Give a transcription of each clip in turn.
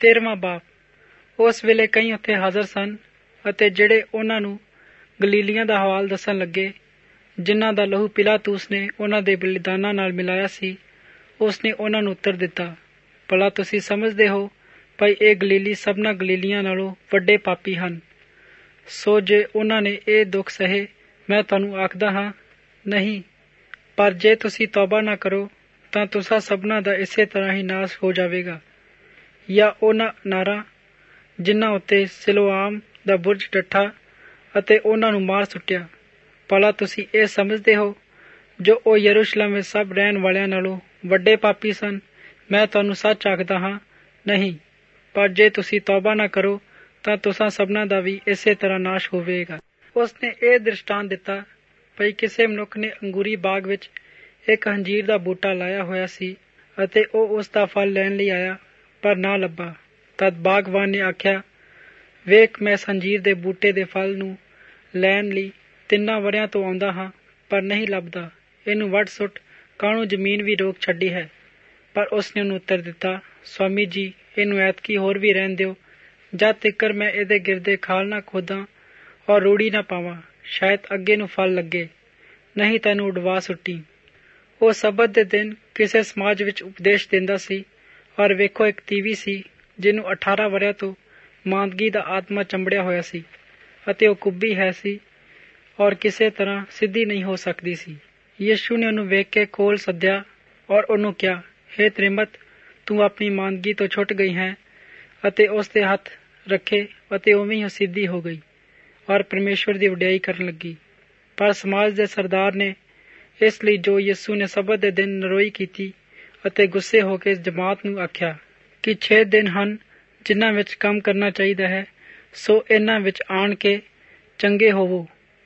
13ਵਾਂ ਬਾਬ। ਉਸ ਵੇਲੇ ਕਈ ਉੱਥੇ ਹਾਜ਼ਰ ਸਨ ਅਤੇ ਜਿਹੜੇ ਉਹਨਾਂ ਨੂੰ ਗਲੀਲੀਆਂ ਦਾ ਹਵਾਲ ਦੱਸਣ ਲੱਗੇ, ਜਿਨ੍ਹਾਂ ਦਾ ਲਹੂ ਪਿਲਾਤੂਸ ਨੇ ਉਹਨਾਂ ਦੇ ਬਲੀਦਾਨਾਂ ਨਾਲ ਮਿਲਾਇਆ ਸੀ। ਉਸਨੇ ਉਹਨਾਂ ਨੂੰ ਉੱਤਰ ਦਿੱਤਾ, ਭਲਾ ਤੁਸੀਂ ਸਮਝਦੇ ਹੋ ਭਾਈ ਇਹ ਗਲੀਲੀ ਸਭਨਾਂ ਗਲੀਲੀਆਂ ਨਾਲੋਂ ਵੱਡੇ ਪਾਪੀ ਹਨ। ਸੋ ਜੇ ਉਹਨਾਂ ਨੇ ਇਹ ਦੁੱਖ ਸਹੇ, ਮੈਂ ਤੁਹਾਨੂੰ ਆਖਦਾ ਹਾਂ ਨਹੀਂ, ਪਰ ਜੇ ਤੁਸੀਂ ਤੌਬਾ ਨਾ ਕਰੋ ਤਾਂ ਤੁਸਾਂ ਸਭਨਾਂ ਦਾ ਇਸੇ ਤਰ੍ਹਾਂ ਹੀ ਨਾਸ਼ ਹੋ ਜਾਵੇਗਾ। ਜਾਂ ਉਹਨਾਂ ਨਾਰਾਂ ਜਿਨ੍ਹਾਂ ਉੱਤੇ ਸਿਲੋਆਮ ਦਾ ਬੁਰਜ ਡੱਠਾ ਅਤੇ ਉਹਨਾਂ ਨੂੰ ਮਾਰ ਸੁੱਟਿਆ, ਭਲਾ ਤੁਸੀਂ ਇਹ ਸਮਝਦੇ ਹੋ ਜੋ ਉਹ ਯਰੂਸ਼ਲਮ ਵਿੱਚ ਸਭ ਰਹਿਣ ਵਾਲਿਆਂ ਨਾਲੋਂ ਵੱਡੇ ਪਾਪੀ ਸਨ? ਮੈਂ ਤੁਹਾਨੂੰ ਸੱਚ ਆਖਦਾ ਹਾਂ ਨਹੀਂ, ਪਰ ਜੇ ਤੁਸੀਂ ਤੌਬਾ ਨਾ ਕਰੋ ਤਾਂ ਤੁਸਾਂ ਸਭਨਾਂ ਦਾ ਵੀ ਇਸੇ ਤਰ੍ਹਾਂ ਨਾਸ਼ ਹੋਵੇਗਾ। ਉਸਨੇ ਇਹ ਦ੍ਰਿਸ਼ਟਾਂਤ ਦਿੱਤਾ, ਭਈ ਕਿਸੇ ਮਨੁੱਖ ਨੇ ਅੰਗੂਰੀ ਬਾਗ ਵਿੱਚ ਇੱਕ ਅੰਜੀਰ ਦਾ ਬੂਟਾ ਲਾਇਆ ਹੋਇਆ ਸੀ ਅਤੇ ਉਹ ਉਸ ਦਾ ਫਲ ਲੈਣ ਲਈ ਆਇਆ, ਪਰ ਨਾ ਲੱਭਾ। ਤਦ ਬਾਗਵਾਨ ਨੇ ਆਖਿਆ, ਵੇਖ, ਮੈਂ ਇਸ ਅੰਜੀਰ ਦੇ ਬੂਟੇ ਦੇ ਫਲ ਨੂੰ ਲੈਣ ਲਈ 3 ਵਰ੍ਹਿਆਂ ਤੋਂ ਆਉਂਦਾ ਹਾਂ, ਪਰ ਨਹੀਂ ਲੱਭਦਾ। ਇਹਨੂੰ ਵੱਢ ਸੁੱਟ, ਕਾਹਨੂੰ ਜ਼ਮੀਨ ਵੀ ਰੋਕ ਛੱਡੀ ਹੈ। ਪਰ ਉਸਨੇ ਉਹਨੂੰ ਉੱਤਰ ਦਿੱਤਾ, ਸਵਾਮੀ ਜੀ, ਇਹਨੂੰ ਐਤਕੀ ਹੋਰ ਵੀ ਰਹਿਣ ਦਿਓ, ਜਦ ਤੀਕਰ ਮੈਂ ਇਹਦੇ ਗਿਰਦੇ ਖਾਲ ਨਾ ਖੋਦਾਂ ਔਰ ਰੂੜੀ ਨਾ ਪਾਵਾਂ, ਸ਼ਾਇਦ ਅੱਗੇ ਨੂੰ ਫਲ ਲੱਗੇ, ਨਹੀਂ ਤੈਨੂੰ ਉਡਵਾ ਸੁੱਟੀ। ਉਹ ਸਬਤ ਦੇ ਦਿਨ ਕਿਸੇ ਸਮਾਜ ਵਿੱਚ ਉਪਦੇਸ਼ ਦਿੰਦਾ ਸੀ, ਔਰ ਵੇਖੋ ਇੱਕ ਤੀਵੀ ਸੀ ਜਿਹਨੂੰ 18 ਵਰ੍ਹਿਆਂ ਤੋਂ ਮਾਂਦਗੀ ਦਾ ਆਤਮਾ ਚੰਬੜਿਆ ਹੋਇਆ ਸੀ ਅਤੇ ਉਹ ਕੁੱਬੀ ਹੈ ਸੀ ਔਰ ਕਿਸੇ ਤਰ੍ਹਾਂ ਸਿੱਧੀ ਨਹੀਂ ਹੋ ਸਕਦੀ ਸੀ। ਯਿਸੂ ਨੇ ਉਹਨੂੰ ਵੇਖ ਕੇ ਕੋਲ ਸੱਦਿਆ ਔਰ ਉਹਨੂੰ ਕਿਹਾ, ਹੇ ਤ੍ਰਿਮਤ, ਤੂੰ ਆਪਣੀ ਮਾਂਦਗੀ ਤੋਂ ਛੁੱਟ ਗਈ ਹੈ। ਅਤੇ ਉਸ ਦੇ ਹੱਥ ਰੱਖੇ ਅਤੇ ਉਵੇਂ ਹੀ ਸਿੱਧੀ ਹੋ ਗਈ ਔਰ ਪਰਮੇਸ਼ਵਰ ਦੀ ਵਡਿਆਈ ਕਰਨ ਲੱਗੀ। ਪਰ ਸਮਾਜ ਦੇ ਸਰਦਾਰ ਨੇ ਇਸ ਲਈ ਜੋ ਯਿਸੂ ਨੇ ਸਬਤ ਦੇ ਦਿਨ ਨਰੋਈ ਕੀਤੀ ਅਤੇ ਗੁੱਸੇ ਹੋ ਕੇ ਜਮਾਤ ਨੂੰ ਆਖਿਆ ਕਿ 6 ਦਿਨ ਹਨ ਜਿਨ੍ਹਾਂ ਵਿੱਚ ਕੰਮ ਕਰਨਾ ਚਾਹੀਦਾ ਹੈ, ਸੋ ਇਹਨਾਂ ਵਿੱਚ ਆਣ ਕੇ ਚੰਗੇ ਹੋਵੋ,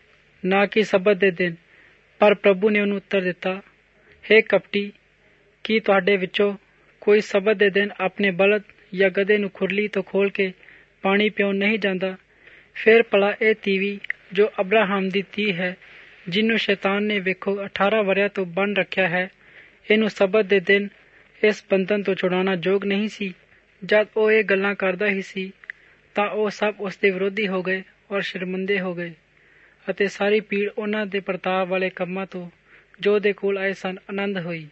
ਨਾ ਕਿ ਸਬਤ ਦੇ ਦਿਨ। ਪਰ ਪ੍ਰਭੂ ਨੇ ਉਹਨੂੰ ਉੱਤਰ ਦਿੱਤਾ, ਹੇ ਕਪਟੀ, ਕੀ ਤੁਹਾਡੇ ਵਿੱਚੋਂ ਕੋਈ ਸਬਤ ਦੇ ਦਿਨ ਆਪਣੇ ਬਲਦ ਜਾਂ ਗਧੇ ਨੂੰ ਖੁਰਲੀ ਤੋਂ ਖੋਲ ਕੇ ਪਾਣੀ ਪਿਉਣ ਨਹੀਂ ਜਾਂਦਾ? ਫਿਰ ਭਲਾ ਇਹ ਤੀਵੀ ਜੋ ਅਬਰਾਹਮ ਦੀ ਧੀ ਹੈ, ਜਿਹਨੂੰ ਸ਼ੈਤਾਨ ਨੇ ਵੇਖੋ 18 ਵਰ੍ਹਿਆਂ ਤੋਂ ਬੰਨ ਰੱਖਿਆ ਹੈ, ਇਹਨੂੰ ਸਬਤ ਦੇ ਦਿਨ ਇਸ ਬੰਧਨ ਤੋਂ ਛੁਡਾਉਣਾ ਯੋਗ ਨਹੀਂ ਸੀ? ਜਦ ਉਹ ਇਹ ਗੱਲਾਂ ਕਰਦਾ ਹੀ ਸੀ ਤਾਂ ਉਹ ਸਭ ਉਸ ਦੇ ਵਿਰੋਧੀ ਹੋ ਗਏ ਔਰ ਸ਼ਰਮਿੰਦੇ ਹੋ ਗਏ ਅਤੇ ਸਾਰੀ ਭੀੜ ਉਹਨਾਂ ਦੇ ਪ੍ਰਤਾਪ ਵਾਲੇ ਕੰਮਾਂ ਤੋਂ ਜੋ ਦੇ ਕੋਲ ਆਏ ਸਨ ਆਨੰਦ ਹੋਈ।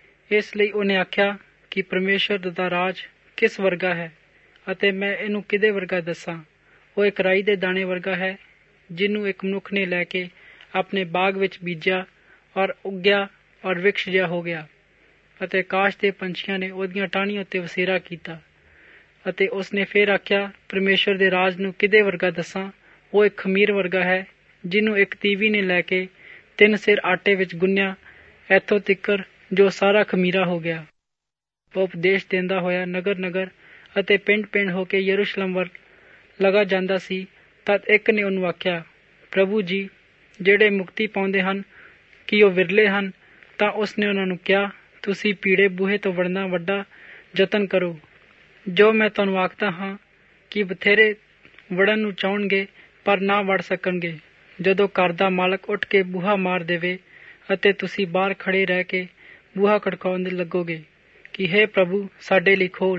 ਇਸ ਲਈ ਉਹਨੇ ਆਖਿਆ ਕਿ ਪਰਮੇਸ਼ਰ ਦਾ ਰਾਜ ਕਿਸ ਵਰਗਾ ਹੈ ਅਤੇ ਮੈਂ ਇਹਨੂੰ ਕਿਹਦੇ ਵਰਗਾ ਦੱਸਾਂ। ਉਹ ਇੱਕ ਰਾਈ ਦੇ ਦਾਣੇ ਵਰਗਾ ਹੈ, ਜਿਹਨੂੰ ਇੱਕ ਮਨੁੱਖ ਨੇ ਲੈ ਕੇ ਆਪਣੇ ਬਾਗ ਵਿੱਚ ਬੀਜਿਆ ਔਰ ਉੱਗਿਆ ਔਰ ਵਿਰਕਸ਼ ਜਿਹਾ ਹੋ ਗਿਆ ਅਤੇ ਆਕਾਸ਼ ਦੇ ਪੰਛੀਆਂ ਨੇ ਉਹਦੀਆਂ ਟਾਹਣੀਆਂ ਉੱਤੇ ਵਸੇਰਾ ਕੀਤਾ। ਅਤੇ ਉਸਨੇ ਫਿਰ ਆਖਿਆ, ਪਰਮੇਸ਼ਰ ਦੇ ਰਾਜ ਨੂੰ ਕਿਹਦੇ ਵਰਗਾ ਦੱਸਾਂ? ਉਹ ਇੱਕ ਖਮੀਰ ਵਰਗਾ ਹੈ, ਜਿਹਨੂੰ ਇੱਕ ਤੀਵੀ ਨੇ ਲੈ ਕੇ 3 ਸਿਰ ਆਟੇ ਵਿੱਚ ਗੁੰਨਿਆ, ਇੱਥੋਂ ਤਿੱਕਰ ਜੋ ਸਾਰਾ ਖਮੀਰਾ ਹੋ ਗਿਆ। ਉਹ ਉਪਦੇਸ਼ ਦਿੰਦਾ ਹੋਇਆ ਨਗਰ ਨਗਰ ਅਤੇ ਪਿੰਡ ਪਿੰਡ ਹੋ ਕੇ ਯਰੂਸ਼ਲਮ ਵੱਲ ਲਗਾ ਜਾਂਦਾ ਸੀ। ਤਦ ਇੱਕ ਨੇ ਉਹਨੂੰ ਆਖਿਆ, ਪ੍ਰਭੂ ਜੀ, ਜਿਹੜੇ ਮੁਕਤੀ ਪਾਉਂਦੇ ਹਨ, ਕੀ ਉਹ ਵਿਰਲੇ ਹਨ? ਤਾਂ ਉਸਨੇ ਉਹਨਾਂ ਨੂੰ ਕਿਹਾ, ਤੁਸੀਂ ਭੀੜੇ ਬੂਹੇ ਤੋਂ ਵੜਨਾ ਵੱਡਾ ਯਤਨ ਕਰੋ। ਜੋ ਮੈਂ ਤੁਹਾਨੂੰ ਆਖਦਾ ਹਾਂ ਕਿ ਬਥੇਰੇ ਵੜਨ ਨੂੰ ਚਾਹੁਣਗੇ ਪਰ ਨਾ ਵੜ ਸਕਣਗੇ। ਜਦੋਂ ਘਰ ਦਾ ਮਾਲਕ ਉੱਠ ਕੇ ਬੂਹਾ ਮਾਰ ਦੇਵੇ ਅਤੇ ਤੁਸੀਂ ਬਾਹਰ ਖੜੇ ਰਹਿ ਕੇ ਬੂਹਾ ਖੜਕਾਉਣ ਲੱਗੋਗੇ ਕਿ ਹੇ ਪ੍ਰਭੂ, ਸਾਡੇ ਲਈ ਖੋਲ,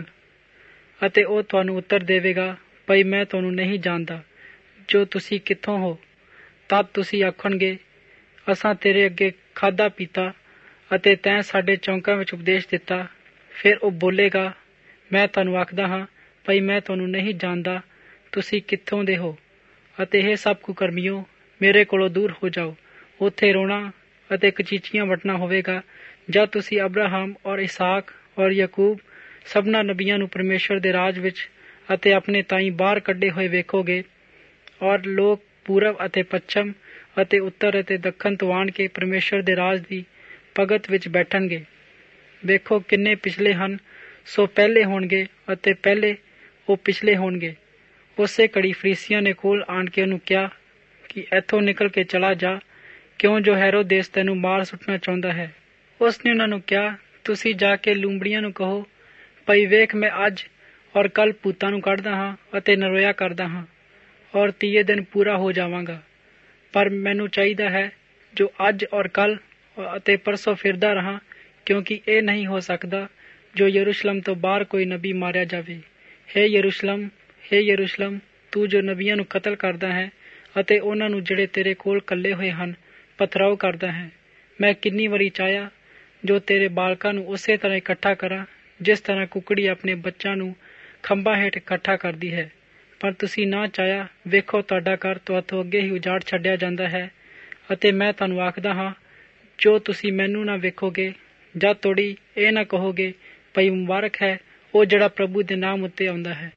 ਅਤੇ ਉਹ ਤੁਹਾਨੂੰ ਉੱਤਰ ਦੇਵੇਗਾ, ਭਈ ਮੈਂ ਤੁਹਾਨੂੰ ਨਹੀਂ ਜਾਣਦਾ, ਜੋ ਤੁਸੀਂ ਕਿੱਥੋਂ ਹੋ। ਤਦ ਤੁਸੀਂ ਆਖਣਗੇ, ਅਸਾਂ ਤੇਰੇ ਅੱਗੇ ਖਾਧਾ ਪੀਤਾ ਅਤੇ ਤੈਂ ਸਾਡੇ ਚੌਂਕਾਂ ਵਿੱਚ ਉਪਦੇਸ਼ ਦਿੱਤਾ। ਫਿਰ ਉਹ ਬੋਲੇਗਾ, ਮੈਂ ਤੁਹਾਨੂੰ ਆਖਦਾ ਹਾਂ, ਭਈ ਮੈਂ ਤੁਹਾਨੂੰ ਨਹੀਂ ਜਾਣਦਾ, ਤੁਸੀਂ ਕਿੱਥੋਂ ਦੇ ਹੋ। ਅਤੇ ਇਹ ਸਭ ਕੁਕਰਮੀਓ, ਮੇਰੇ ਕੋਲੋਂ ਦੂਰ ਹੋ ਜਾਓ। ਉੱਥੇ ਰੋਣਾ ਅਤੇ ਕਚੀਚੀਆਂ ਵੱਟਣਾ ਹੋਵੇਗਾ, ਜਦ ਤੁਸੀਂ ਅਬਰਾਹਮ ਔਰ ਇਸਾਕ ਔਰ ਯਾਕੂਬ ਸਭਨਾਂ ਨਬੀਆਂ ਨੂੰ ਪਰਮੇਸ਼ਰ ਦੇ ਰਾਜ ਵਿੱਚ ਅਤੇ ਆਪਣੇ ਤਾਈਂ ਬਾਹਰ ਕੱਢੇ ਹੋਏ ਵੇਖੋਗੇ, ਔਰ ਲੋਕ ਪੂਰਬ ਅਤੇ ਪੱਛਮ ਅਤੇ ਉੱਤਰ ਅਤੇ ਦੱਖਣ ਤੋਂ ਆਣ ਕੇ ਪਰਮੇਸ਼ਰ ਦੇ ਰਾਜ ਦੀ ਭਗਤ ਵਿੱਚ ਬੈਠਣਗੇ। ਵੇਖੋ ਕਿੰਨੇ ਪਿਛਲੇ ਹਨ, ਸੋ ਪਹਿਲੇ ਹੋਣਗੇ ਅਤੇ ਪਹਿਲੇ ਉਹ ਪਿਛਲੇ ਹੋਣਗੇ। ਉਸੇ ਘੜੀ ਫਰੀਸੀਆਂ ਨੇ ਕੋਲ ਆਣ ਕੇ ਉਹਨੂੰ ਕਿਹਾ ਕਿ ਇੱਥੋਂ ਨਿਕਲ ਕੇ ਚਲਾ ਜਾ, ਕਿਉਂ ਜੋ ਹੈਰੋਦੇਸ ਤੈਨੂੰ ਮਾਰ ਸੁੱਟਣਾ ਚਾਹੁੰਦਾ ਹੈ। ਉਸਨੇ ਉਹਨਾਂ ਨੂੰ ਕਿਹਾ, ਤੁਸੀਂ ਜਾ ਕੇ ਲੂੰਬੜੀਆਂ ਨੂੰ ਕਹੋ, ਭਈ ਵੇਖ, ਮੈਂ ਅੱਜ ਔਰ ਕੱਲ੍ਹ ਭੂਤਾਂ ਨੂੰ ਕੱਢਦਾ ਹਾਂ ਅਤੇ ਨਰੋਇਆ ਕਰਦਾ ਹਾਂ, ਔਰ 3 ਦਿਨ ਪੂਰਾ ਹੋ ਜਾਵਾਂਗਾ। ਪਰ ਮੈਨੂੰ ਚਾਹੀਦਾ ਹੈ ਜੋ ਅੱਜ ਔਰ ਕੱਲ੍ਹ ਅਤੇ ਪਰਸੋਂ ਫਿਰਦਾ ਰਹਾਂ, ਕਿਉਂਕਿ ਇਹ ਨਹੀਂ ਹੋ ਸਕਦਾ ਜੋ ਯਰੂਸ਼ਲਮ ਤੋਂ ਬਾਹਰ ਕੋਈ ਨਬੀ ਮਾਰਿਆ ਜਾਵੇ। ਹੇ ਯਰੂਸ਼ਲਮ, ਤੂੰ ਜੋ ਨਬੀਆਂ ਨੂੰ ਕਤਲ ਕਰਦਾ ਹੈ ਅਤੇ ਉਹਨਾਂ ਨੂੰ ਜਿਹੜੇ ਤੇਰੇ ਕੋਲ ਕੱਲੇ ਹੋਏ ਹਨ ਪਥਰਾਓ ਕਰਦਾ ਹੈ। ਮੈਂ ਕਿੰਨੀ ਵਾਰੀ ਚਾਹਿਆ ਜੋ ਤੇਰੇ ਬਾਲਕਾਂ ਨੂੰ ਉਸੇ ਤਰ੍ਹਾਂ ਇਕੱਠਾ ਕਰਾਂ ਜਿਸ ਤਰ੍ਹਾਂ ਕੁਕੜੀ ਆਪਣੇ ਬੱਚਿਆਂ ਨੂੰ ਖੰਭਾਂ ਹੇਠ ਇਕੱਠਾ ਕਰਦੀ ਹੈ, ਪਰ ਤੁਸੀਂ ਨਾ ਚਾਹਿਆ। ਵੇਖੋ, ਤੁਹਾਡਾ ਘਰ ਤੁਹਾਥੋਂ ਅੱਗੇ ਹੀ ਉਜਾੜ ਛੱਡਿਆ ਜਾਂਦਾ ਹੈ। ਅਤੇ ਮੈਂ ਤੁਹਾਨੂੰ ਆਖਦਾ ਹਾਂ, ਜੋ ਤੁਸੀਂ ਮੈਨੂੰ ਨਾ ਵੇਖੋਗੇ ਜਦ ਤੋੜੀ ਇਹ ਨਾ ਕਹੋਗੇ ਭਈ ਮੁਬਾਰਕ ਹੈ ਉਹ ਜਿਹੜਾ ਪ੍ਰਭੂ ਦੇ ਨਾਮ ਉੱਤੇ ਆਉਂਦਾ ਹੈ।